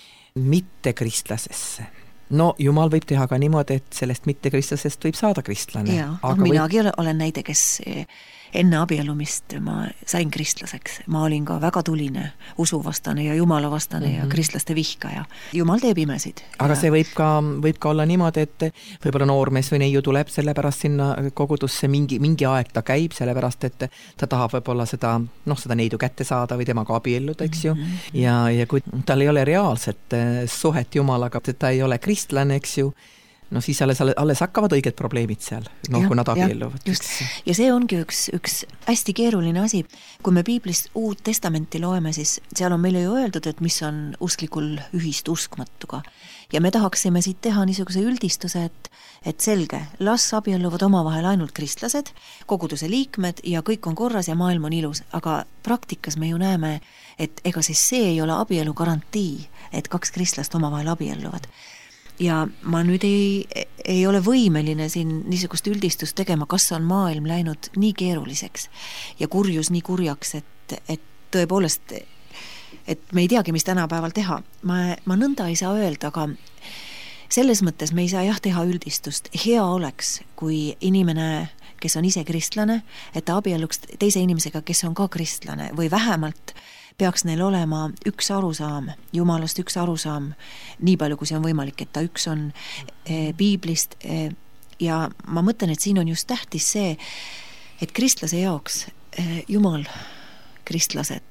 mittekristlasesse? No Jumal võib teha ka niimoodi, et sellest mittekristlasest võib saada kristlane. Jaa, aga minagi võib... olen näide, kes enne abielumist ma sain kristlaseks. Ma olin ka väga tuline usuvastane ja jumalavastane mm -hmm. ja kristlaste vihkaja. Jumal teeb imesid. Aga ja... see võib ka, võib ka olla niimoodi, et võib-olla noormees või neiu tuleb sellepärast sinna kogudusse mingi, mingi aeg ta käib, sellepärast et ta tahab võib-olla seda, noh, seda neidu kätte saada või temaga abielluda, eks ju. Mm -hmm. ja, ja kui tal ei ole reaalset suhet Jumalaga, ta ei ole kristlane, eks ju, no siis alles, alles hakkavad õiged probleemid seal, noh, kui nad abielluvad. Ja see ongi üks, üks hästi keeruline asi. Kui me piiblist Uut Testamenti loeme, siis seal on meile ju öeldud, et mis on usklikul ühist uskmatuga. Ja me tahaksime siit teha niisuguse üldistuse, et, et selge, las abielluvad omavahel ainult kristlased, koguduse liikmed ja kõik on korras ja maailm on ilus. Aga praktikas me ju näeme, et ega siis see ei ole abielu garantii, et kaks kristlast omavahel abielluvad. Ja ma nüüd ei, ei ole võimeline siin niisugust üldistust tegema, kas on maailm läinud nii keeruliseks ja kurjus nii kurjaks, et, et tõepoolest, et me ei teagi, mis tänapäeval teha. Ma, ma nõnda ei saa öelda, aga selles mõttes me ei saa jah teha üldistust. Hea oleks, kui inimene, kes on ise kristlane, et ta abielluks teise inimesega, kes on ka kristlane või vähemalt peaks neil olema üks arusaam, Jumalast üks arusaam, nii palju, kui see on võimalik, et ta üks on e, piiblist e, ja ma mõtlen, et siin on just tähtis see, et kristlase jaoks e, Jumal, kristlased,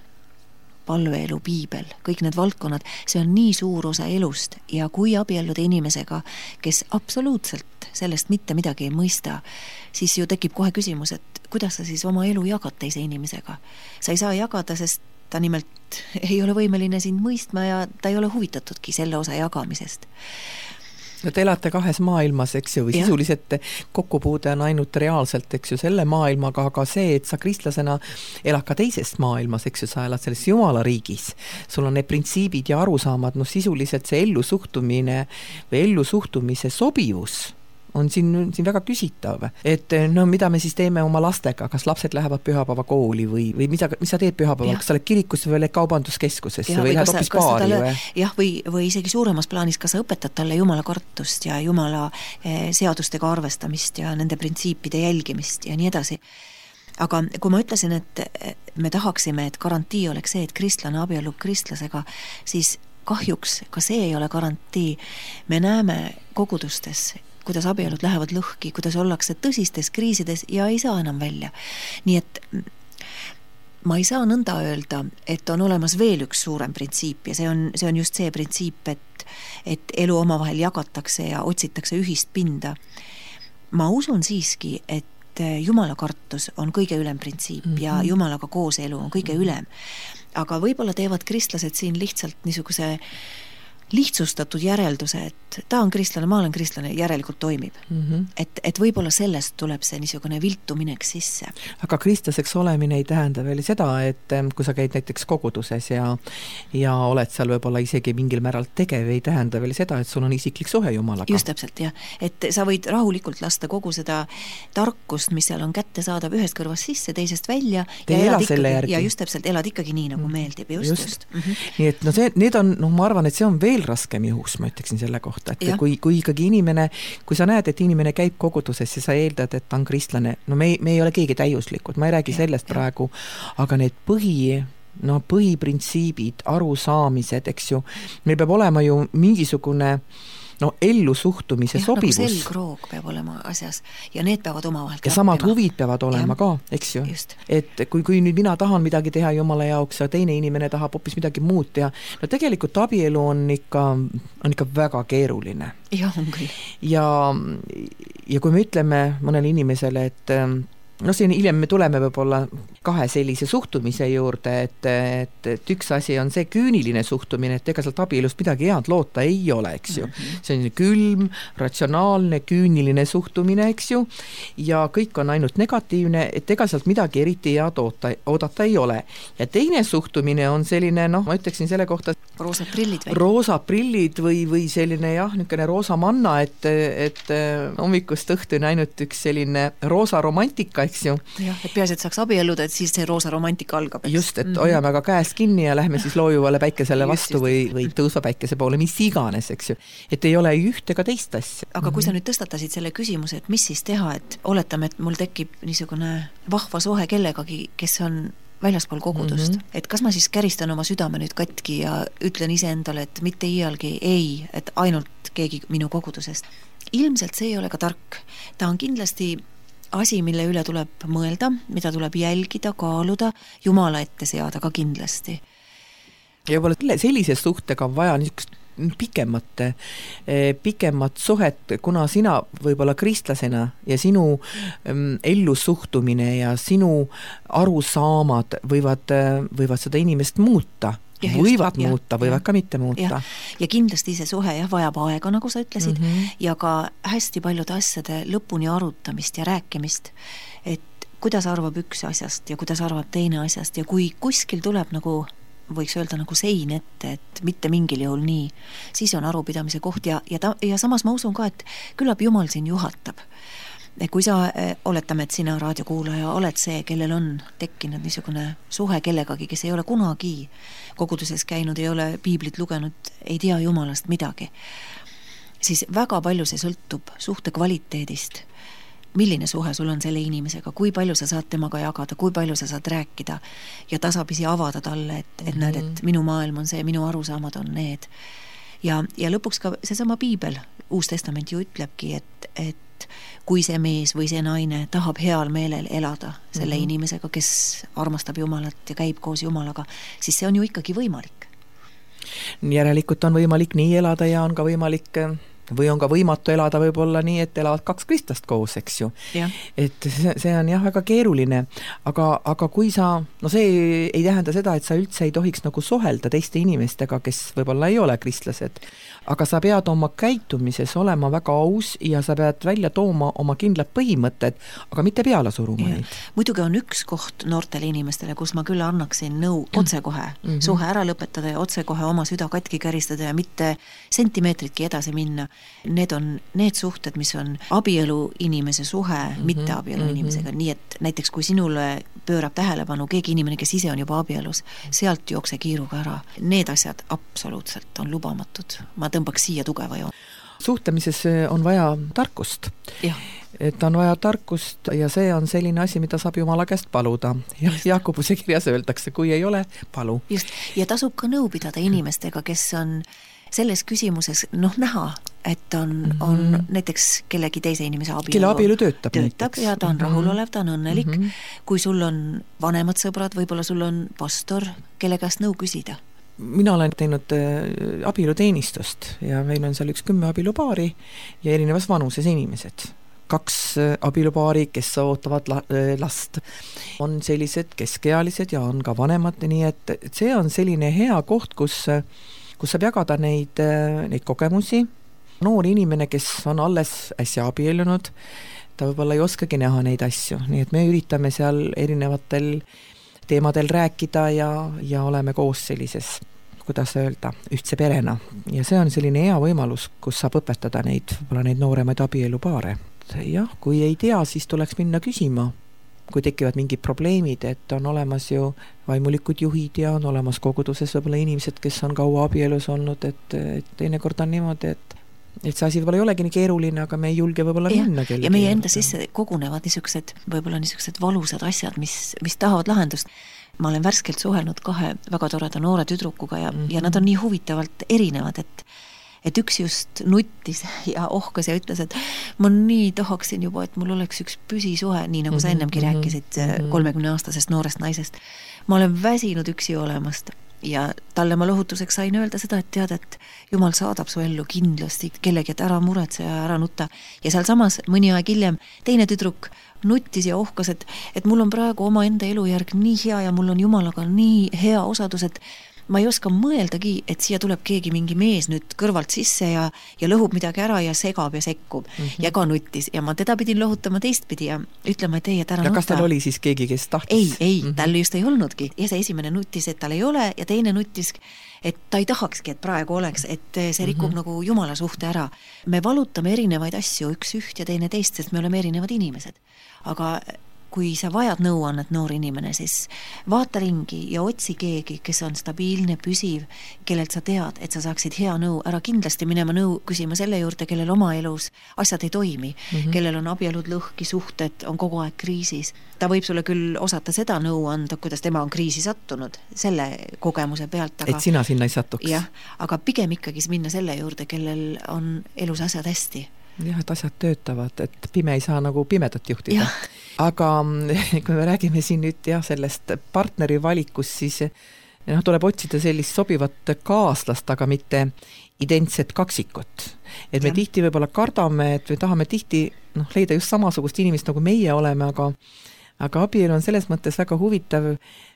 palveelu, piibel, kõik need valdkonnad, see on nii suur osa elust ja kui abielluda inimesega, kes absoluutselt sellest mitte midagi ei mõista, siis ju tekib kohe küsimus, et kuidas sa siis oma elu jagad teise inimesega. Sa ei saa jagada, sest ta nimelt ei ole võimeline sind mõistma ja ta ei ole huvitatudki selle osa jagamisest. No te elate kahes maailmas, eks ju, või ja. Sisuliselt kokkupuude on ainult reaalselt, eks ju, selle maailmaga, aga see, et sa kristlasena elad ka teisest maailmas, eks ju, sa elad selles Jumala riigis, sul on need printsiibid ja arusaamad, no sisuliselt see ellusuhtumine või ellusuhtumise sobivus on siin, siin väga küsitav. Et no mida me siis teeme oma lastega, kas lapsed lähevad pühapäeva kooli või, või mis, mis sa teed pühapäeval, kas sa oled kirikusse või kaubanduskeskusesse ja, või, või lähed hoopis baari talle, või? Jah, või, või isegi suuremas plaanis, kas sa õpetad talle Jumala kartust ja Jumala eh, seadustega arvestamist ja nende printsiipide jälgimist ja nii edasi. Aga kui ma ütlesin, et me tahaksime, et garantii oleks see, et kristlane abiellub kristlasega, siis kahjuks ka see ei ole garantii. Me näeme kogudustes, kuidas abielud lähevad lõhki, kuidas ollakse tõsistes kriisides ja ei saa enam välja. Nii et ma ei saa nõnda öelda, et on olemas veel üks suurem printsiip ja see on, see on just see printsiip, et, et elu omavahel jagatakse ja otsitakse ühist pinda. Ma usun siiski, et Jumala kartus on kõige ülem printsiip mm-hmm. ja Jumalaga koos elu on kõige ülem. Aga võib-olla teevad kristlased siin lihtsalt niisuguse lihtsustatud järelduse, et ta on kristlane, ma olen kristlane, järelikult toimib. Mm-hmm. Et, et võib-olla sellest tuleb see niisugune viltu minek sisse. Aga kristlaseks olemine ei tähenda veel seda, et kui sa käid näiteks koguduses ja, ja oled seal võib-olla isegi mingil määral tegev, ei tähenda veel seda, et sul on isiklik suhe Jumalaga. Just täpselt, jah. Et sa võid rahulikult lasta kogu seda tarkust, mis seal on kätte saadav ühest kõrvast sisse, teisest välja Te ja, elad ikkagi, järgi. ja just täpselt elad ikkagi nii, nagu meeldib. Just, just. just. Mm-hmm. Nii et no see, need on, no ma arvan, et see on veel raskem juhus, ma ütleksin selle kohta, et ja. kui, kui ikkagi inimene, kui sa näed, et inimene käib koguduses ja sa eeldad, et ta on kristlane, no me, me ei ole keegi täiuslikud, ma ei räägi ja, sellest ja. praegu, aga need põhi, no põhiprintsiibid, arusaamised, eks ju, meil peab olema ju mingisugune no ellu suhtumise ja, sobivus. Nagu selgroog peab olema asjas ja need peavad omavahel ja samad huvid peavad olema ja. ka, eks ju. Just. Et kui, kui nüüd mina tahan midagi teha Jumala jaoks ja teine inimene tahab hoopis midagi muud teha, no tegelikult abielu on ikka, on ikka väga keeruline. Ja, on küll. Ja, ja kui me ütleme mõnele inimesele, et no siin hiljem me tuleme võib-olla kahe sellise suhtumise juurde, et, et, et üks asi on see küüniline suhtumine, et ega sealt abielust midagi head loota ei ole, eks ju. Mm-hmm. See on külm, ratsionaalne, küüniline suhtumine, eks ju, ja kõik on ainult negatiivne, et ega sealt midagi eriti head oota, oodata ei ole. Ja teine suhtumine on selline, noh, ma ütleksin selle kohta, roosad prillid või? roosad prillid või, või selline jah, niisugune roosa manna, et, et hommikust õhtuni ainult üks selline roosa romantika, eks ju. jah, et peaasi, et saaks abielluda, et siis see roosa romantika algab. Eks? Just, et mm-hmm. hoiame aga käest kinni ja lähme siis loojuvale päikesele vastu just, just. või, või tõusva päikese poole, mis iganes, eks ju. Et ei ole üht ega teist asja. Aga mm-hmm. kui sa nüüd tõstatasid selle küsimuse, et mis siis teha, et oletame, et mul tekib niisugune vahva suhe kellegagi, kes on väljaspool kogudust, mm-hmm. et kas ma siis käristan oma südame nüüd katki ja ütlen iseendale, et mitte iialgi ei, et ainult keegi minu kogudusest. Ilmselt see ei ole ka tark. Ta on kindlasti asi, mille üle tuleb mõelda, mida tuleb jälgida, kaaluda, Jumala ette seada ka kindlasti. Ja võib-olla sellise suhtega on vaja niisugust pikemat, pikemat suhet, kuna sina võib-olla kristlasena ja sinu ellu suhtumine ja sinu arusaamad võivad, võivad seda inimest muuta. Ja just, võivad ja, muuta, võivad ja, ka mitte muuta. Ja, ja kindlasti see suhe jah, vajab aega, nagu sa ütlesid, mm-hmm. ja ka hästi paljude asjade lõpuni arutamist ja rääkimist, et kuidas arvab üks asjast ja kuidas arvab teine asjast ja kui kuskil tuleb nagu võiks öelda nagu sein ette, et mitte mingil juhul nii, siis on arupidamise koht ja, ja, ta, ja samas ma usun ka, et küllap Jumal siin juhatab. Kui sa, oletame, et sina raadiokuulaja oled see, kellel on tekkinud niisugune suhe kellegagi, kes ei ole kunagi koguduses käinud, ei ole piiblit lugenud, ei tea Jumalast midagi, siis väga palju see sõltub suhte kvaliteedist. Milline suhe sul on selle inimesega, kui palju sa saad temaga jagada, kui palju sa saad rääkida ja tasapisi avada talle, et, et mm-hmm. näed, et minu maailm on see, minu arusaamad on need. Ja, ja lõpuks ka seesama piibel, Uus Testament ju ütlebki, et, et kui see mees või see naine tahab heal meelel elada selle mm-hmm. inimesega, kes armastab Jumalat ja käib koos Jumalaga, siis see on ju ikkagi võimalik. Järelikult on võimalik nii elada ja on ka võimalik või on ka võimatu elada võib-olla nii, et elavad kaks kristlast koos, eks ju. Ja. Et see, see on jah väga keeruline, aga, aga kui sa, no see ei, ei tähenda seda, et sa üldse ei tohiks nagu suhelda teiste inimestega, kes võib-olla ei ole kristlased, aga sa pead oma käitumises olema väga aus ja sa pead välja tooma oma kindlad põhimõtted, aga mitte peale suruma neid. Muidugi on üks koht noortele inimestele, kus ma küll annaksin nõu otsekohe, mm-hmm. suhe ära lõpetada ja otsekohe oma süda katki käristada ja mitte sentimeetritki edasi minna. Need on need suhted, mis on abielu inimese suhe, mm-hmm. mitte abielu mm-hmm. inimesega. Nii et näiteks kui sinule pöörab tähelepanu keegi inimene, kes ise on juba abielus, sealt jookse kiiruga ära. Need asjad absoluutselt on lubamatud. Ma tõmbaks siia tugeva joon. Suhtlemises on vaja tarkust. Ja. Et on vaja tarkust ja see on selline asi, mida saab Jumala käest paluda. Ja Jaakobuse kirjas öeldakse, kui ei ole, palu. Just. Ja tasub ka nõu pidada inimestega, kes on selles küsimuses noh näha, et on, mm-hmm. on näiteks kellegi teise inimese abielu. Kelle abielu töötab. Töötab ja ta on mm-hmm. rahulolev, ta on õnnelik. Mm-hmm. Kui sul on vanemad sõbrad, võib-olla sul on pastor, kelle käest nõu küsida. Mina olen teinud abieluteenistust ja meil on seal üks kümme abielupaari ja erinevas vanuses inimesed. Kaks abielupaari, kes ootavad last, on sellised keskealised ja on ka vanemad, nii et see on selline hea koht, kus, kus saab jagada neid, neid kogemusi. Noor inimene, kes on alles äsja abiellunud, ta võib-olla ei oskagi näha neid asju, nii et me üritame seal erinevatel teemadel rääkida ja, ja oleme koos sellises, kuidas öelda, ühtse perena. Ja see on selline hea võimalus, kus saab õpetada neid, võib-olla neid nooremaid abielupaare. Jah, kui ei tea, siis tuleks minna küsima, kui tekivad mingid probleemid, et on olemas ju vaimulikud juhid ja on olemas koguduses võib-olla inimesed, kes on kaua abielus olnud, et, et teinekord on niimoodi, et et see asi võib-olla ei olegi nii keeruline, aga me ei julge võib-olla ja, minna kellegi. Ja meie enda sisse kogunevad niisugused, võib-olla niisugused valusad asjad, mis, mis tahavad lahendust. Ma olen värskelt suhelnud kahe väga toreda noore tüdrukuga ja, mm-hmm. ja nad on nii huvitavalt erinevad, et et üks just nuttis ja ohkas ja ütles, et ma nii tahaksin juba, et mul oleks üks püsisuhe, nii nagu sa ennemgi mm-hmm. rääkisid kolmekümne-aastasest noorest naisest. Ma olen väsinud üksi olemast. Ja talle ma lohutuseks sain öelda seda, et tead, et Jumal saadab su ellu kindlasti kellegi, et ära muretse ja ära nutta. Ja seal samas mõni aeg hiljem teine tüdruk nuttis ja ohkas, et, et mul on praegu oma enda elujärg nii hea ja mul on Jumalaga nii hea osadus, et, ma ei oska mõeldagi, et siia tuleb keegi mingi mees nüüd kõrvalt sisse ja, ja lõhub midagi ära ja segab ja sekkub mm -hmm. ja ka nuttis ja ma teda pidin lohutama teistpidi ja ütlema, et ei, et ära ja nuta. Kas tal oli siis keegi, kes tahtis? Ei, ei, mm -hmm. tal just ei olnudki ja see esimene nuttis, et tal ei ole ja teine nuttis, et ta ei tahakski, et praegu oleks, et see rikub mm -hmm. nagu jumala suhte ära. Me valutame erinevaid asju, üks üht ja teine teist, sest me oleme erinevad inimesed. Aga kui sa vajad nõuannet, noor inimene, siis vaata ringi ja otsi keegi, kes on stabiilne, püsiv, kellelt sa tead, et sa saaksid hea nõu, ära kindlasti minema nõu küsima selle juurde, kellel oma elus asjad ei toimi, mm -hmm. kellel on abielud lõhki, suhted on kogu aeg kriisis. Ta võib sulle küll osata seda nõu anda, kuidas tema on kriisi sattunud, selle kogemuse pealt. Aga, et sina sinna ei satuks. Jah, aga pigem ikkagi minna selle juurde, kellel on elus asjad hästi. Jah, et asjad töötavad, et pime ei saa nagu pimedat juhtida. Aga kui me räägime siin nüüd jah, sellest partneri valikust, siis noh, tuleb otsida sellist sobivat kaaslast, aga mitte identset kaksikut. Et me ja. tihti võib-olla kardame, et me tahame tihti noh, leida just samasugust inimest, nagu meie oleme, aga aga abielu on selles mõttes väga huvitav,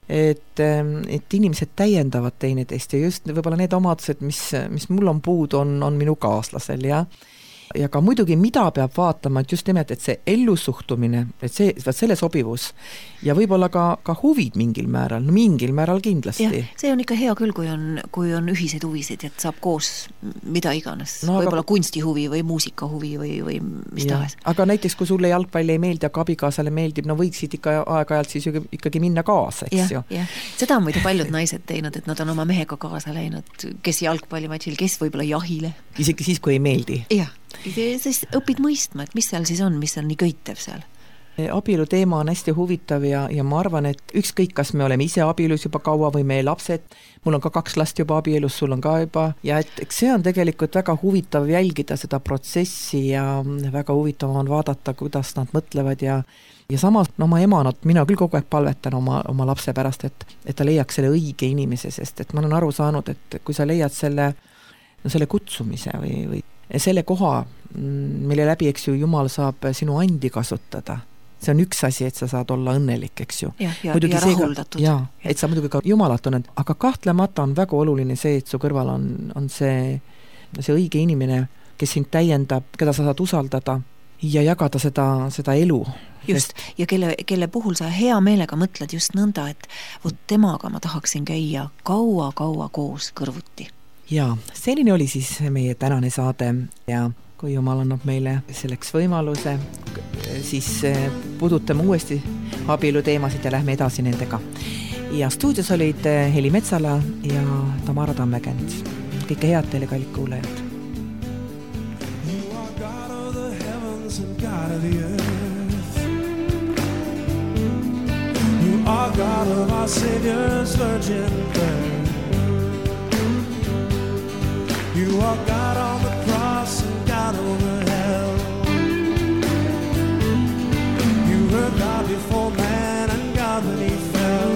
et, et inimesed täiendavad teineteist ja just võib-olla need omadused, mis, mis mul on puudu, on, on minu kaaslasel ja ja ka muidugi, mida peab vaatama, et just nimelt, et see ellusuhtumine, et see, selle sobivus ja võib-olla ka, ka huvid mingil määral, no mingil määral kindlasti. Ja, see on ikka hea küll, kui on, kui on ühiseid huvisid, et saab koos mida iganes, no, võib-olla aga... kunstihuvi või muusikahuvi või, või mis ja, tahes. Aga näiteks, kui sulle jalgpall ei meeldi, aga abikaasale meeldib, no võiksid ikka aeg-ajalt siis ikkagi minna kaasa, eks ja, ju. Ja. Seda on muidu paljud naised teinud, et nad on oma mehega kaasa läinud, kes jalgpallimatšil, kes võib-olla jahile. Isegi siis, kui ei meeldi. Jah. Siis õpid mõistma, et mis seal siis on, mis on nii köitev seal. Abielu teema on hästi huvitav ja, ja ma arvan, et ükskõik, kas me oleme ise abielus juba kaua või meie lapsed, mul on ka kaks last juba abielus, sul on ka juba, ja et see on tegelikult väga huvitav jälgida seda protsessi ja väga huvitav on vaadata, kuidas nad mõtlevad ja ja samas, no oma emana, mina küll kogu aeg palvetan oma, oma lapse pärast, et, et ta leiaks selle õige inimese, sest et ma olen aru saanud, et kui sa leiad selle, no selle kutsumise või, või selle koha, mille läbi, eks ju, Jumal saab sinu andi kasutada. See on üks asi, et sa saad olla õnnelik, eks ju. Ja, ja, ja rahuldatud. Ja, et sa muidugi ka Jumalat tunned, aga kahtlemata on väga oluline see, et su kõrval on, on see, see õige inimene, kes sind täiendab, keda sa saad usaldada ja jagada seda, seda elu. Just, ja kelle, kelle puhul sa hea meelega mõtled just nõnda, et vot temaga ma tahaksin käia kaua-kaua koos kõrvuti. Ja, selline oli siis meie tänane saade ja kui Jumal annab meile selleks võimaluse, siis pudutame uuesti abielu teemasid ja lähme edasi nendega. Ja stuudios olid Heli Metsala ja Tamara Tammekänd. Kõike head teile, kallid kuulajad. You are God of the heavens and God of the earth. You are God of our Savior's virgin birth. You are God on the cross and God over hell. You were God before man and God when he fell.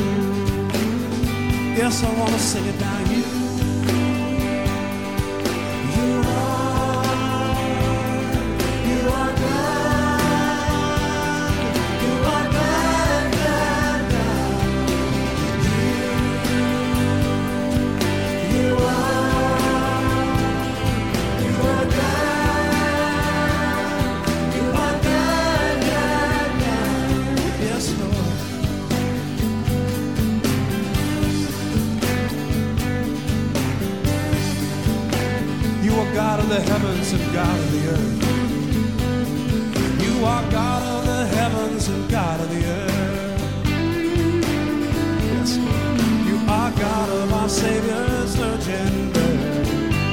Yes, I want to sing it now. You, you are, you are God. You are God, God, God. You, you are. God of the heavens and God of the earth. You are God of the heavens and God of the earth. Yes, Lord. You are God of our Savior's virgin birth.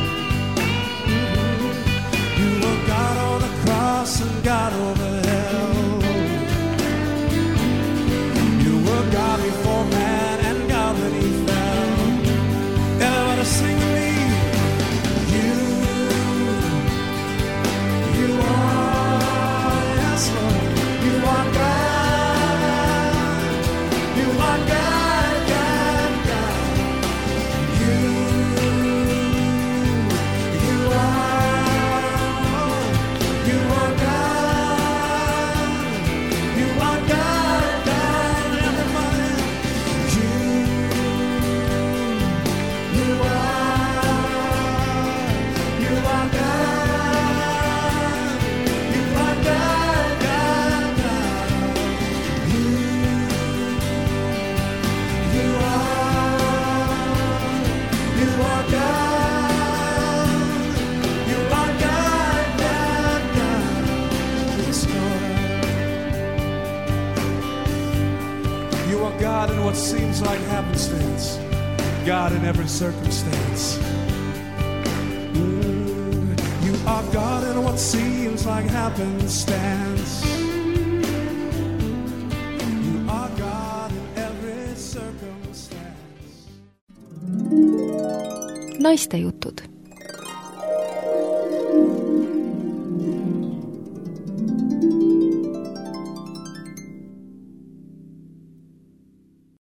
You were God on the cross and God over hell. You were God before man and God when he fell. Everybody sing with me. God in what seems like happenstance, God in every circumstance. Mm, you are God in what seems like happenstance. You are God in every circumstance. Naiste jutud